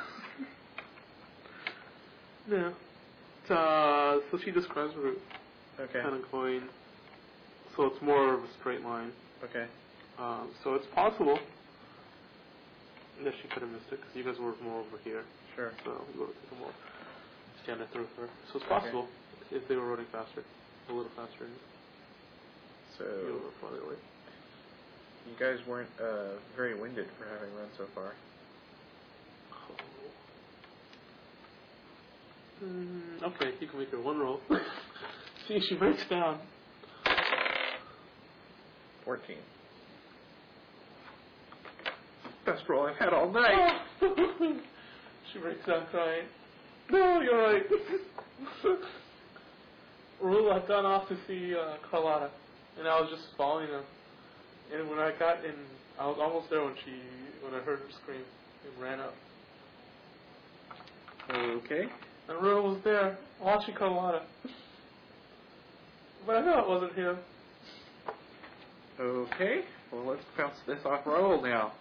no. Uh, so she describes the route. Okay. Kind of going. So it's more of a straight line. Okay. Um, so it's possible that she could have missed it because you guys were more over here. Sure. So we would have taken more. Stand it through her. So it's possible okay. if they were running faster, a little faster. So you were a little farther away. You guys weren't uh, very winded for having run so far. Oh. Mm, okay, you can make her one roll. See, she breaks down. Fourteen. Best roll I've had all night. She breaks down crying. No, you're right. Rule had gone off to see uh, Carlotta, and I was just following her. And when I got in, I was almost there when she, when I heard her scream, and ran up. Okay. And Rule was there watching Carlotta, but I know it wasn't him. Okay. Well, let's bounce this off roll now.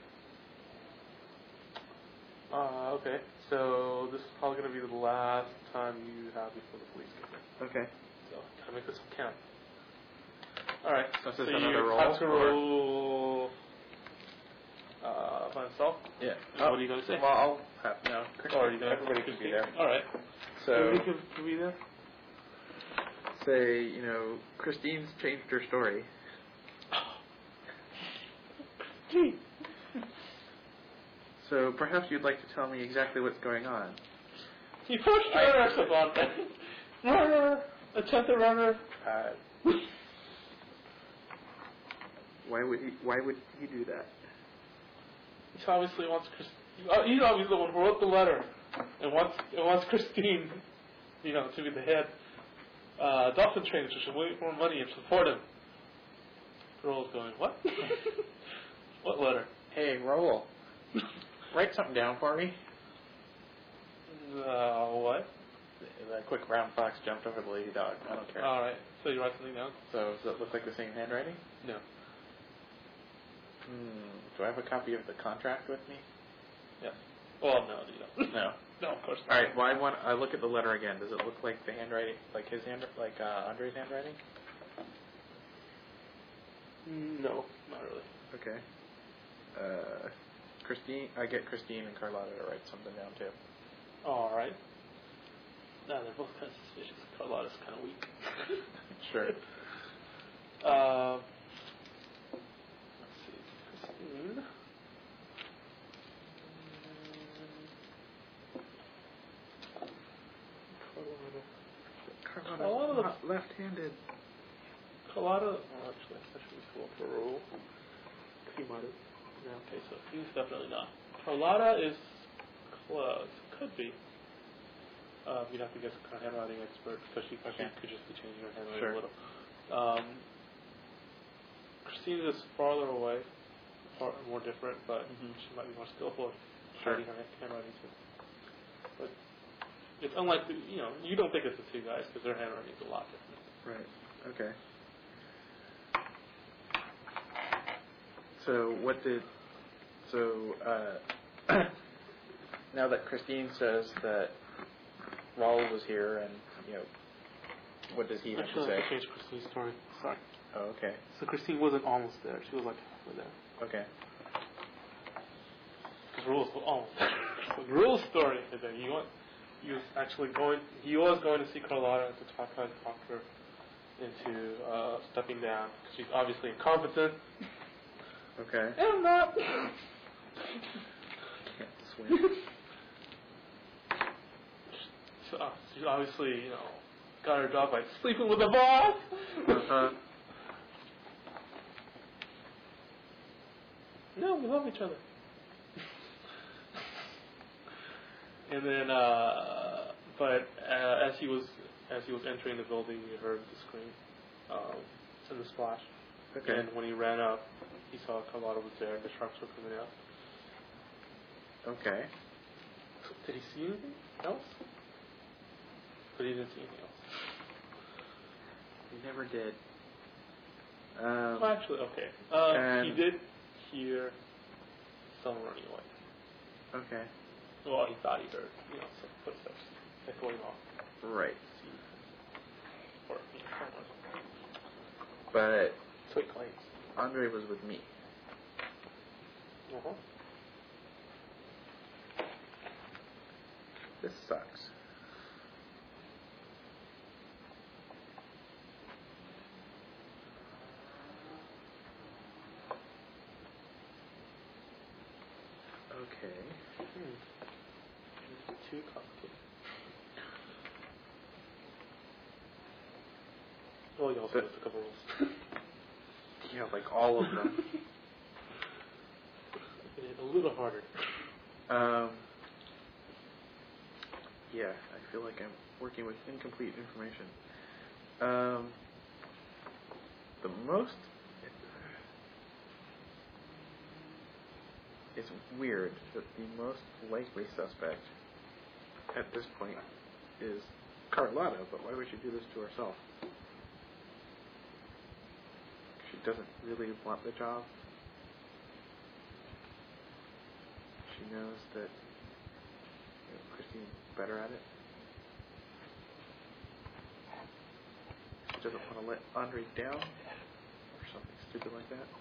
Uh, okay. So this is probably going to be the last time you have before the police get there. Okay. So gotta make this count. All right. So, So this you another roll, have to roll uh, by himself. Yeah. Oh. What are you going to say? Well, I'll have no. Or are you gonna everybody can be there. All right. So everybody can, can be there. Say, you know, Christine's changed her story. Gee. So perhaps you'd like to tell me exactly what's going on. He pushed her or something. Runner, attempted runner. Uh, why would he? Why would he do that? He obviously wants Christine. He's obviously the one who wrote the letter, and wants and wants Christine, you know, to be the head uh, dolphin trainer. So she'll wait for money and support him. Girl's going, what? What letter? Hey, Raoul, write something down for me. Uh, what? The quick brown fox jumped over the lady dog. I don't care. All right. So you write something down? So does it look like the same handwriting? No. Hmm. Do I have a copy of the contract with me? Yes. Well, no, you don't. No. No, of course not. All right. Well, I want. I look at the letter again. Does it look like the handwriting, like his hand, like uh, Andre's handwriting? No, not really. Okay. Uh, Christine. I get Christine and Carlotta to write something down too. All right. No, they're both kind of suspicious. Carlotta's kind of weak. Sure. Uh, let's see. Christine. Carlotta. Carlotta Not left-handed. Carlotta. Oh, actually, that should be cool for a rule. He might have. Yeah, okay, so he's definitely not. Carlotta is close. Could be. Um, you'd have to guess a kind of handwriting expert because she, Okay. she could just be changing her handwriting Sure. a little. Um, Christine is farther away, far more different, but Mhm. she might be more skillful at Sure. hiding her handwriting too. But it's unlikely, you know, you don't think it's the two guys because their handwriting is a lot different. Right. Okay. So what did? So uh, now that Christine says that Raoul was here, and you know, what does he have Actually, to I say? have to change Christine's story. Sorry. Oh, okay. So Christine wasn't almost there. She was like halfway there. Okay. Because Rule's almost there. So Rule's story is that he, went, he was actually going, he was going to see Carlotta to talk, try to talk her into uh, stepping down. She's obviously incompetent. Okay. And I'm not. Can't swim. So, uh, she obviously, you know, got her job by sleeping with the boss. Uh-huh. No, we love each other. And then, uh, but uh, as he was as he was entering the building, we heard the scream um, and the splash. Okay. And when he ran up, he saw Carlotta was there, and the sharks were coming out. Okay. Did he see anything else? But he didn't see anything else. He never did. Um, Well, actually, okay. Uh, and- he did hear someone running away. Okay. Well, he thought he heard, you know, some footsteps echoing off. Right. Or, you know, But so he claims. Andre was with me. Uh-huh. This sucks. Okay. Hmm. It's too complicated. Well, you also But- have a couple rules. Yeah, like all of them. A little harder. um, yeah, I feel like I'm working with incomplete information. Um, the most... It's weird that the most likely suspect at this point is Carlotta, but why would she do this to herself? She doesn't really want the job. She knows that you know, Christine's better at it. She doesn't want to let Andre down or something stupid like that.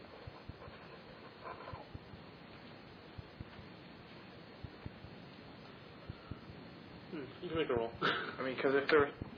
Hmm. You can make a roll. I mean, because if there